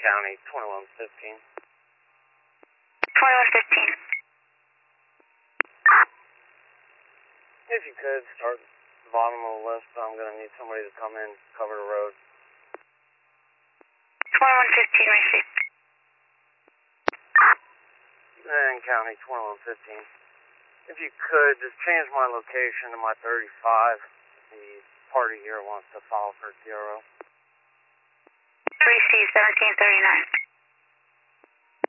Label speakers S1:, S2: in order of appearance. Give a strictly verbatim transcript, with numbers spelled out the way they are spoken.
S1: County, twenty-one fifteen.
S2: twenty-one fifteen.
S1: If you could, start at the bottom of the list. I'm going to need somebody to come in, cover the road.
S2: twenty-one fifteen, received.
S1: And County, twenty-one fifteen. If you could, just change my location to my thirty-five. The party here wants to file for zero.
S2: Receive seventeen thirty-nine.